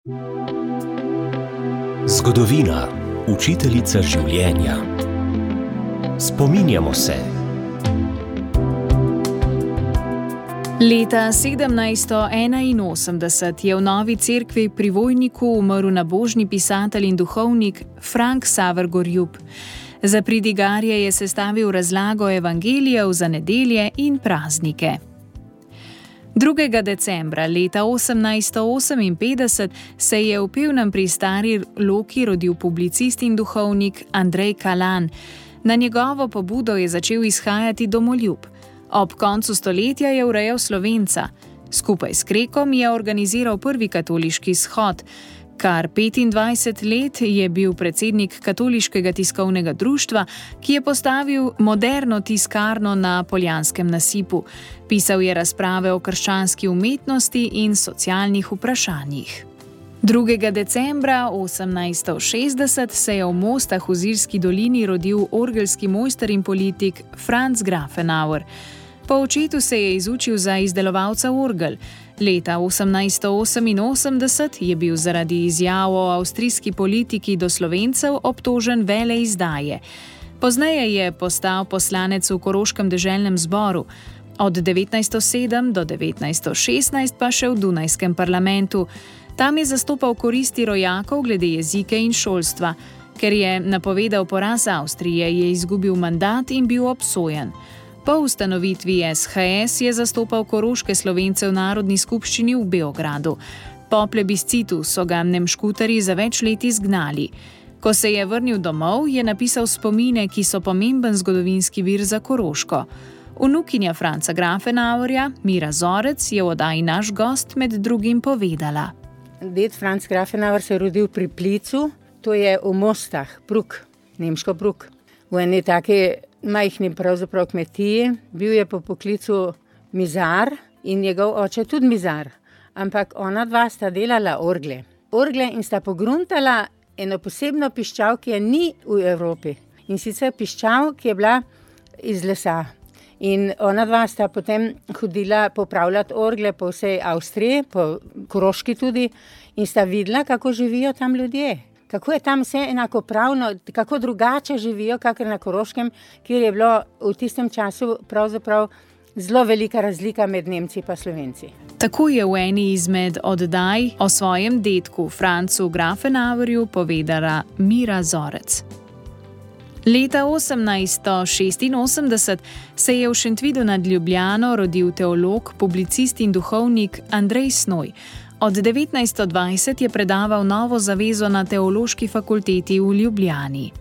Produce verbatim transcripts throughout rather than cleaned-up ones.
Zgodovina, učiteljica življenja. Spominjamo se. Leta sedemnajststo enainosemdeset je v Novi Cerkvi pri Vojniku umrl nabožni pisatelj in duhovnik Franc Xaver Gorjup. Za pridigarje je sestavil razlago evangelijev za nedelje in praznike. drugega decembra leta osemnajststo oseminpetdeset se je v Pivnem pri Stari Loki rodil publicist in duhovnik Andrej Kalan. Na njegovo pobudo je začel izhajati Domoljub. Ob koncu stoletja je urejal Slovenca. Skupaj s Krekom je organiziral prvi katoliški shod. Kar petindvajset let je bil predsednik Katoliškega tiskovnega društva, ki je postavil moderno tiskarno na Poljanskem nasipu. Pisal je razprave o krščanski umetnosti in socialnih vprašanjih. drugega decembra osemnajststo šestdeset se je v Mostah v Zirski dolini rodil orgelski mojster in politik Franz Grafenauer. Po očetu se je izučil za izdelovalca orgel. Leta osemnajststo oseminosemdeset je bil zaradi izjav o avstrijski politiki do Slovencev obtožen veleizdaje. Pozneje je postal poslanec v Koroškem deželnem zboru. Od devetnajststo sedem do devetnajststo šestnajst pa še v Dunajskem parlamentu. Tam je zastopal koristi rojakov glede jezike in šolstva. Ker je napovedal poraz Avstrije, je izgubil mandat in bil obsojen. Po ustanovitvi S H S je zastopal koroške Slovence v Narodni skupščini v Beogradu. Po plebiscitu so ga nemškutarji za več let izgnali. Ko se je vrnil domov, je napisal spomine, ki so pomemben zgodovinski vir za Koroško. Vnukinja Franca Grafenauerja, Mira Zorec, je v oddaji Naš gost med drugim povedala. Ded Franc Grafenauer se je rodil pri Plicu, to je v Mostah, Bruk, nemško Bruk. V eni take majhni pravzaprav kmetiji, bil je po poklicu mizar in njegov oče tudi mizar, ampak ona dva sta delala orgle. Orgle in sta pogruntala eno posebno piščal, ki je ni v Evropi. In sicer piščal, ki je bila iz lesa. In ona dva sta potem hodila popravljati orgle po vsej Avstriji, po Koroški tudi, in sta videla, kako živijo tam ljudje. Kako je tam vse enakopravno, kako drugače živijo, kakor na Koroškem, kjer je bilo v tistem času pravzaprav zelo velika razlika med Nemci pa Slovenci. Tako je v eni izmed oddaj o svojem dedku Francu Grafenauerju povedala Mira Zorec. Leta osemnajststo šestinosemdeset se je v Šentvidu nad Ljubljano rodil teolog, publicist in duhovnik Andrej Snoj. Od devetnajststo dvajset je predaval Novo zavezo na Teološki fakulteti v Ljubljani.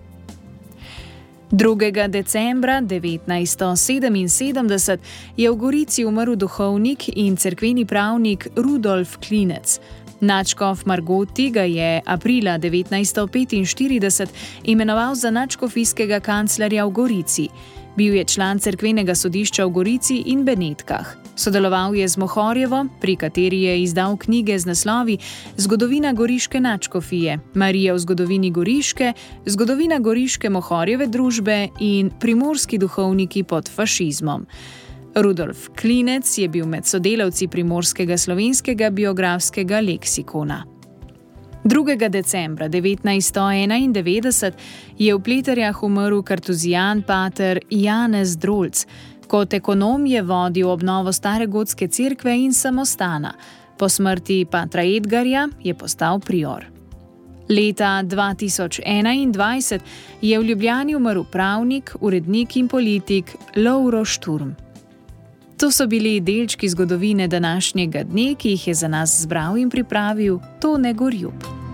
drugega decembra devetnajststo sedeminsedemdeset je v Gorici umrl duhovnik in cerkveni pravnik Rudolf Klinec. Nadškof Margoti ga je aprila devetnajststo petinštirideset imenoval za nadškofijskega kanclerja v Gorici. Bil je član cerkvenega sodišča v Gorici in Benetkah. Sodeloval je z Mohorjevo, pri kateri je izdal knjige z naslovi Zgodovina goriške nadškofije, Marija v zgodovini Goriške, Zgodovina goriške Mohorjeve družbe in Primorski duhovniki pod fašizmom. Rudolf Klinec je bil med sodelavci Primorskega slovenskega biografskega leksikona. drugega decembra devetnajststo enaindevetdeset je v Pleterjah umrl kartuzijan pater Janez Drolc. Kot ekonom je vodil obnovo stare gotske cerkve in samostana. Po smrti patra Edgarja je postal prior. Leta dva tisoč enaindvajset je v Ljubljani umrl pravnik, urednik in politik Lovro Šturm. To so bili delčki zgodovine današnjega dne, ki jih je za nas zbral in pripravil Tone Gorjup.